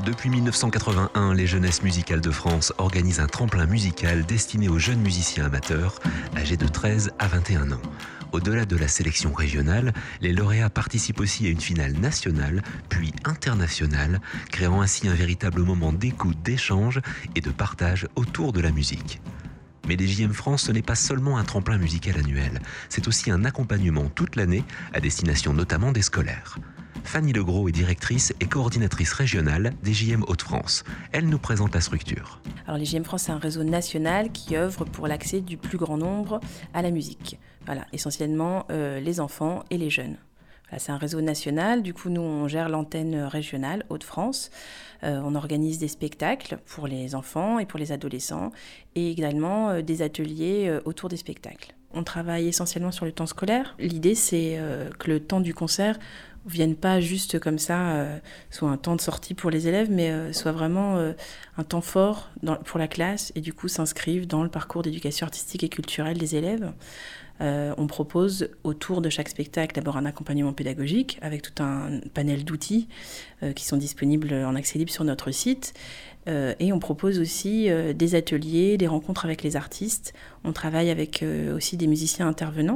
Depuis 1981, les Jeunesses musicales de France organisent un tremplin musical destiné aux jeunes musiciens amateurs âgés de 13 à 21 ans. Au-delà de la sélection régionale, les lauréats participent aussi à une finale nationale, puis internationale, créant ainsi un véritable moment d'écoute, d'échange et de partage autour de la musique. Mais les JM France, ce n'est pas seulement un tremplin musical annuel, c'est aussi un accompagnement toute l'année à destination notamment des scolaires. Fanny Legros est directrice et coordinatrice régionale des JM Hauts-de-France. Elle nous présente la structure. Alors les JM France, c'est un réseau national qui œuvre pour l'accès du plus grand nombre à la musique. Voilà, essentiellement les enfants et les jeunes. Voilà, c'est un réseau national, du coup nous on gère l'antenne régionale Hauts-de-France. On organise des spectacles pour les enfants et pour les adolescents et également des ateliers autour des spectacles. On travaille essentiellement sur le temps scolaire. L'idée c'est que le temps du concert vienne pas juste comme ça, soit un temps de sortie pour les élèves, mais soit vraiment un temps fort pour la classe et du coup s'inscrivent dans le parcours d'éducation artistique et culturelle des élèves. On propose autour de chaque spectacle d'abord un accompagnement pédagogique avec tout un panel d'outils qui sont disponibles en accès libre sur notre site. Et on propose aussi des ateliers, des rencontres avec les artistes. On travaille avec aussi des musiciens intervenants.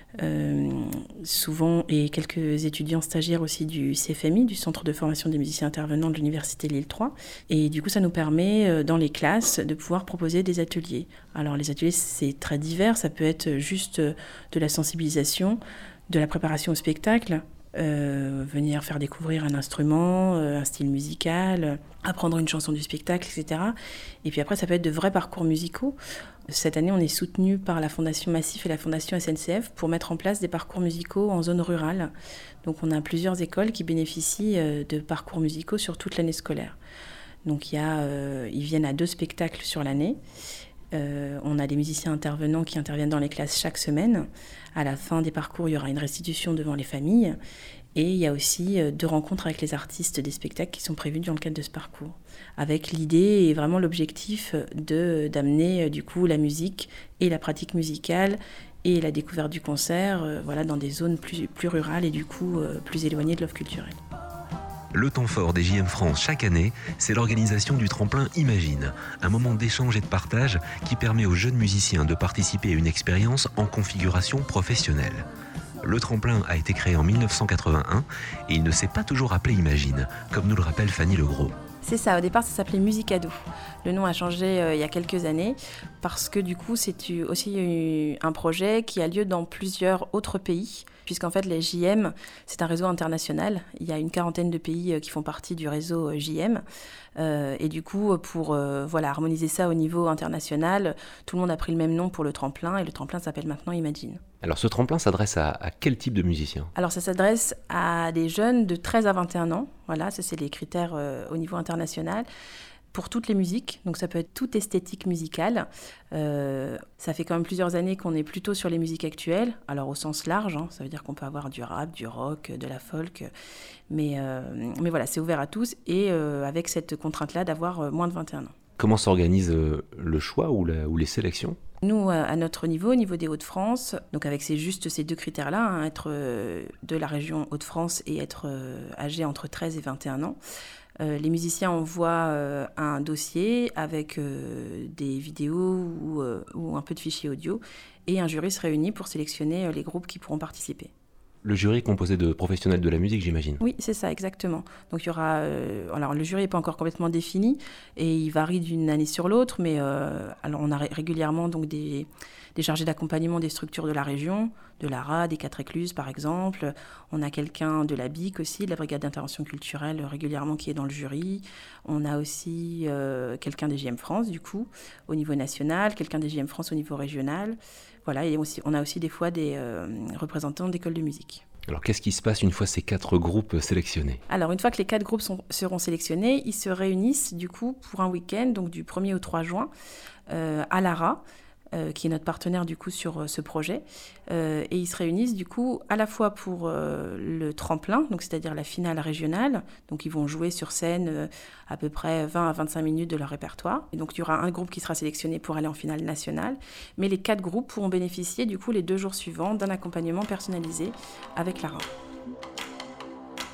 Souvent, et quelques étudiants stagiaires aussi du CFMI, du Centre de formation des musiciens intervenants de l'Université Lille 3. Et du coup, ça nous permet, dans les classes, de pouvoir proposer des ateliers. Alors, les ateliers, c'est très divers. Ça peut être juste de la sensibilisation, de la préparation au spectacle, venir faire découvrir un instrument, un style musical, apprendre une chanson du spectacle, etc. Et puis après, ça peut être de vrais parcours musicaux. Cette année, on est soutenu par la Fondation Massif et la Fondation SNCF pour mettre en place des parcours musicaux en zone rurale. Donc on a plusieurs écoles qui bénéficient de parcours musicaux sur toute l'année scolaire. Donc ils viennent à 2 spectacles sur l'année. On a des musiciens intervenants qui interviennent dans les classes chaque semaine. À la fin des parcours, il y aura une restitution devant les familles. Et il y a aussi 2 rencontres avec les artistes des spectacles qui sont prévus dans le cadre de ce parcours. Avec l'idée et vraiment l'objectif d'amener du coup la musique et la pratique musicale et la découverte du concert dans des zones plus rurales et du coup plus éloignées de l'offre culturelle. Le temps fort des JM France chaque année, c'est l'organisation du tremplin Imagine, un moment d'échange et de partage qui permet aux jeunes musiciens de participer à une expérience en configuration professionnelle. Le tremplin a été créé en 1981 et il ne s'est pas toujours appelé Imagine, comme nous le rappelle Fanny Legros. C'est ça, au départ ça s'appelait Musicado. Le nom a changé il y a quelques années parce que du coup c'est aussi un projet qui a lieu dans plusieurs autres pays. Puisqu'en fait, les JM, c'est un réseau international. Il y a une 40aine de pays qui font partie du réseau JM. Et du coup, pour harmoniser ça au niveau international, tout le monde a pris le même nom pour le tremplin. Et le tremplin s'appelle maintenant Imagine. Alors, ce tremplin s'adresse à quel type de musiciens ? Alors, ça s'adresse à des jeunes de 13 à 21 ans. Voilà, ça, c'est les critères au niveau international. Pour toutes les musiques, donc ça peut être toute esthétique musicale. Ça fait quand même plusieurs années qu'on est plutôt sur les musiques actuelles, alors au sens large, ça veut dire qu'on peut avoir du rap, du rock, de la folk, mais voilà, c'est ouvert à tous et avec cette contrainte-là d'avoir moins de 21 ans. Comment s'organise le choix ou les sélections ? Nous, à notre niveau, au niveau des Hauts-de-France, donc avec ces 2 critères-là, être de la région Hauts-de-France et être âgé entre 13 et 21 ans, les musiciens envoient un dossier avec des vidéos ou un peu de fichiers audio et un jury se réunit pour sélectionner les groupes qui pourront participer. Le jury est composé de professionnels de la musique, j'imagine. Oui, c'est ça, exactement. Donc il y aura... alors le jury n'est pas encore complètement défini et il varie d'une année sur l'autre, mais alors on a régulièrement donc des chargés d'accompagnement des structures de la région, de l'ARA, des 4 Écluses par exemple. On a quelqu'un de la BIC aussi, de la Brigade d'intervention culturelle régulièrement qui est dans le jury. On a aussi quelqu'un des JM France du coup, au niveau national, quelqu'un des JM France au niveau régional. Voilà, et on a aussi des fois des représentants d'écoles de musique. Alors qu'est-ce qui se passe une fois ces 4 groupes sélectionnés ? Alors une fois que les 4 groupes seront sélectionnés, ils se réunissent du coup pour un week-end, donc du 1er au 3 juin, à l'ARA, qui est notre partenaire du coup sur ce projet. Et ils se réunissent du coup à la fois pour le tremplin, donc c'est-à-dire la finale régionale. Donc ils vont jouer sur scène à peu près 20 à 25 minutes de leur répertoire. Et donc il y aura un groupe qui sera sélectionné pour aller en finale nationale. Mais les 4 groupes pourront bénéficier du coup les 2 jours suivants d'un accompagnement personnalisé avec Lara.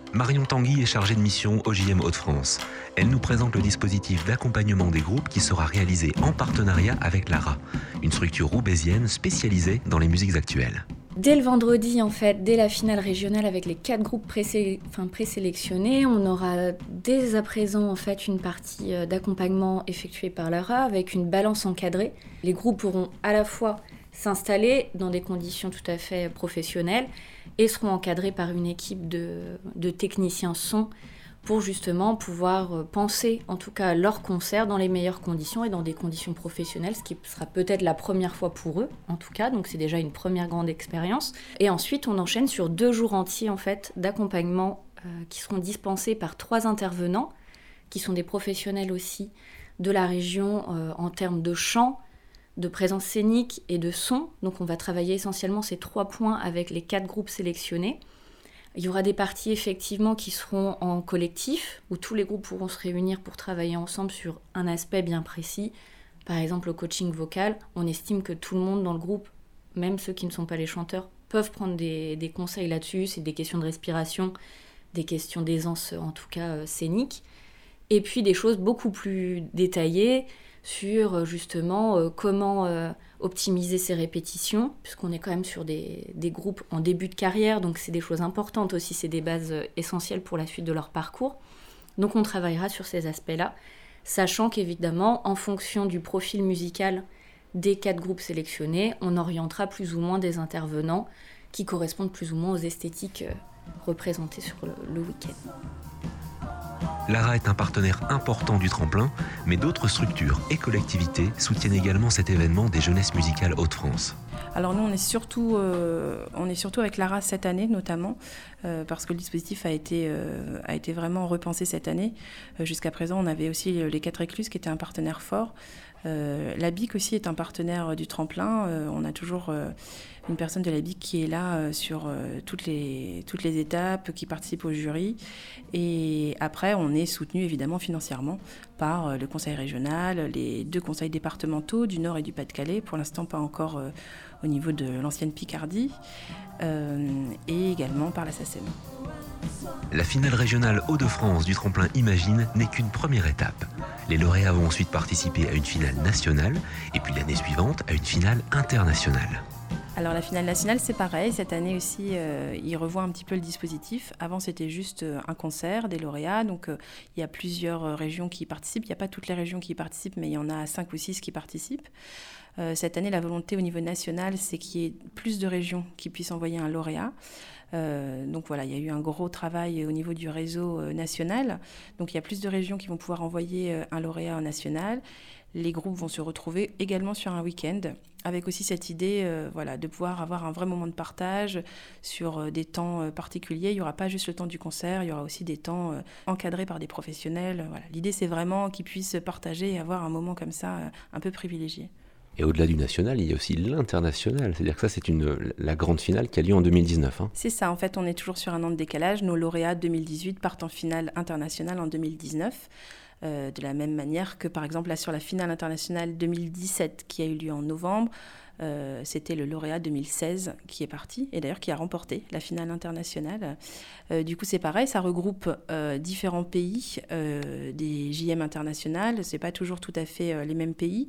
Marion Tanguy est chargée de mission au JM Hauts-de-France. Elle nous présente le dispositif d'accompagnement des groupes qui sera réalisé en partenariat avec l'ARA, une structure roubaisienne spécialisée dans les musiques actuelles. Dès le vendredi, en fait, dès la finale régionale avec les 4 groupes présélectionnés, on aura dès à présent en fait une partie d'accompagnement effectuée par l'ARA avec une balance encadrée. Les groupes pourront à la fois s'installer dans des conditions tout à fait professionnelles et seront encadrés par une équipe de techniciens son pour justement pouvoir penser en tout cas leur concert dans les meilleures conditions et dans des conditions professionnelles, ce qui sera peut-être la première fois pour eux en tout cas, donc c'est déjà une première grande expérience. Et ensuite on enchaîne sur 2 jours entiers en fait d'accompagnement qui seront dispensés par 3 intervenants qui sont des professionnels aussi de la région en termes de chant, de présence scénique et de son. Donc on va travailler essentiellement ces 3 points avec les 4 groupes sélectionnés. Il y aura des parties effectivement qui seront en collectif, où tous les groupes pourront se réunir pour travailler ensemble sur un aspect bien précis. Par exemple, le coaching vocal, on estime que tout le monde dans le groupe, même ceux qui ne sont pas les chanteurs, peuvent prendre des conseils là-dessus. C'est des questions de respiration, des questions d'aisance en tout cas scénique. Et puis des choses beaucoup plus détaillées sur justement comment optimiser ses répétitions, puisqu'on est quand même sur des groupes en début de carrière, donc c'est des choses importantes aussi, c'est des bases essentielles pour la suite de leur parcours. Donc on travaillera sur ces aspects-là, sachant qu'évidemment, en fonction du profil musical des 4 groupes sélectionnés, on orientera plus ou moins des intervenants qui correspondent plus ou moins aux esthétiques représentées sur le week-end. L'ARA est un partenaire important du tremplin, mais d'autres structures et collectivités soutiennent également cet événement des jeunesses musicales Hauts-de-France. Alors nous, on est surtout avec l'ARA cette année notamment, parce que le dispositif a été vraiment repensé cette année. Jusqu'à présent, on avait aussi les 4 écluses qui étaient un partenaire fort. La BIC aussi est un partenaire du tremplin. On a toujours une personne de la BIC qui est là sur toutes les étapes, qui participe au jury. Et après, on est soutenu évidemment financièrement par le conseil régional, les 2 conseils départementaux du Nord et du Pas-de-Calais, pour l'instant pas encore au niveau de l'ancienne Picardie, et également par la SACEM. La finale régionale Hauts-de-France du tremplin Imagine n'est qu'une première étape. Les lauréats vont ensuite participer à une finale nationale et puis l'année suivante à une finale internationale. Alors la finale nationale, c'est pareil. Cette année aussi, ils revoient un petit peu le dispositif. Avant, c'était juste un concert des lauréats. Donc il y a plusieurs régions qui y participent. Il n'y a pas toutes les régions qui y participent, mais il y en a 5 ou 6 qui participent. Cette année, la volonté au niveau national, c'est qu'il y ait plus de régions qui puissent envoyer un lauréat. Donc voilà, il y a eu un gros travail au niveau du réseau national. Donc il y a plus de régions qui vont pouvoir envoyer un lauréat national. Les groupes vont se retrouver également sur un week-end, avec aussi cette idée de pouvoir avoir un vrai moment de partage sur des temps particuliers. Il n'y aura pas juste le temps du concert, il y aura aussi des temps encadrés par des professionnels. Voilà. L'idée, c'est vraiment qu'ils puissent partager et avoir un moment comme ça un peu privilégié. Et au-delà du national, il y a aussi l'international. C'est-à-dire que ça, c'est la grande finale qui a lieu en 2019. Hein. C'est ça, en fait, on est toujours sur un an de décalage. Nos lauréats 2018 partent en finale internationale en 2019. De la même manière que, par exemple, là, sur la finale internationale 2017 qui a eu lieu en novembre, c'était le lauréat 2016 qui est parti et d'ailleurs qui a remporté la finale internationale. Du coup, c'est pareil, ça regroupe différents pays des JM internationales. C'est pas toujours tout à fait les mêmes pays.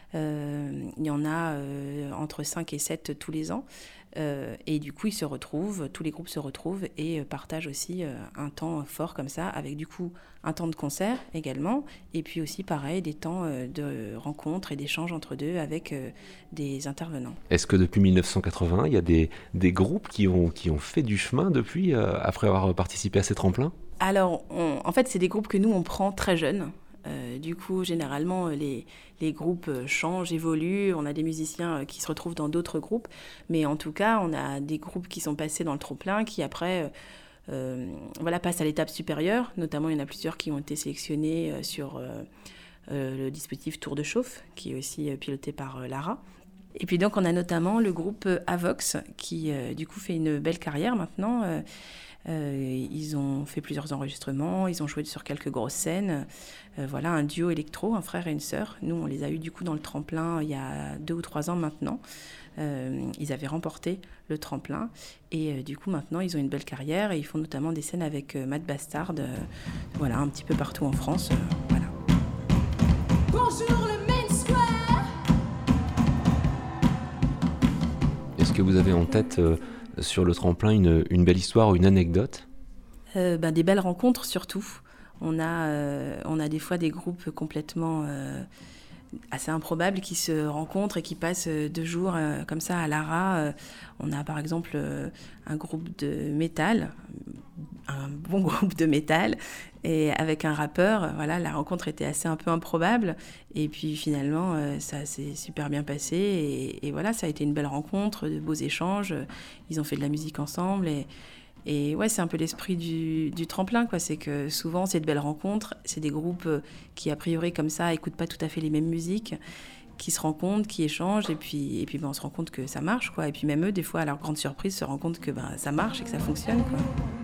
Il y en a entre 5 et 7 tous les ans. Et du coup, tous les groupes se retrouvent et partagent aussi un temps fort comme ça, avec du coup un temps de concert également, et puis aussi pareil, des temps de rencontres et d'échanges entre deux avec des intervenants. Est-ce que depuis 1980, il y a des groupes qui ont fait du chemin depuis, après avoir participé à ces tremplins ? Alors, en fait, c'est des groupes que nous, on prend très jeunes. Du coup, généralement, les groupes changent, évoluent. On a des musiciens qui se retrouvent dans d'autres groupes. Mais en tout cas, on a des groupes qui sont passés dans le tremplin, qui après passent à l'étape supérieure. Notamment, il y en a plusieurs qui ont été sélectionnés sur le dispositif Tour de Chauffe, qui est aussi piloté par l'ARA. Et puis donc, on a notamment le groupe Avox, qui du coup fait une belle carrière maintenant. Ils ont fait plusieurs enregistrements, ils ont joué sur quelques grosses scènes. Un duo électro, un frère et une sœur. Nous, on les a eus du coup dans le tremplin il y a 2 ou 3 ans maintenant. Ils avaient remporté le tremplin et du coup maintenant ils ont une belle carrière et ils font notamment des scènes avec Matt Bastard, voilà, un petit peu partout en France. Voilà. Bonjour le Main Square. Est-ce que vous avez en tête sur le tremplin une belle histoire ou une anecdote ? Des belles rencontres surtout. On a des fois des groupes complètement assez improbables qui se rencontrent et qui passent 2 jours comme ça à l'ARA. On a par exemple un groupe de métal, un bon groupe de métal, et avec un rappeur. Voilà, la rencontre était assez un peu improbable. Et puis finalement, ça s'est super bien passé. Et voilà, ça a été une belle rencontre, de beaux échanges. Ils ont fait de la musique ensemble et ouais, c'est un peu l'esprit du tremplin, quoi. C'est que souvent, c'est de belles rencontres. C'est des groupes qui, a priori, comme ça, écoutent pas tout à fait les mêmes musiques, qui se rencontrent, qui échangent. Et puis on se rend compte que ça marche, quoi. Et puis même eux, des fois, à leur grande surprise, se rendent compte que ça marche et que ça fonctionne, quoi.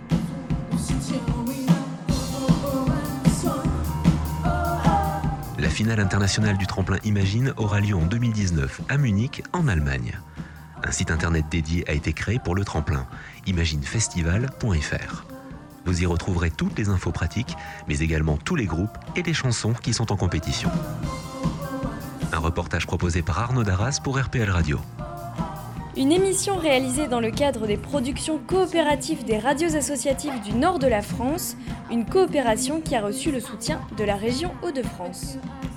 La finale internationale du tremplin Imagine aura lieu en 2019 à Munich, en Allemagne. Un site internet dédié a été créé pour le tremplin, imaginefestival.fr. Vous y retrouverez toutes les infos pratiques, mais également tous les groupes et les chansons qui sont en compétition. Un reportage proposé par Arnaud Darras pour RPL Radio. Une émission réalisée dans le cadre des productions coopératives des radios associatives du nord de la France, une coopération qui a reçu le soutien de la région Hauts-de-France.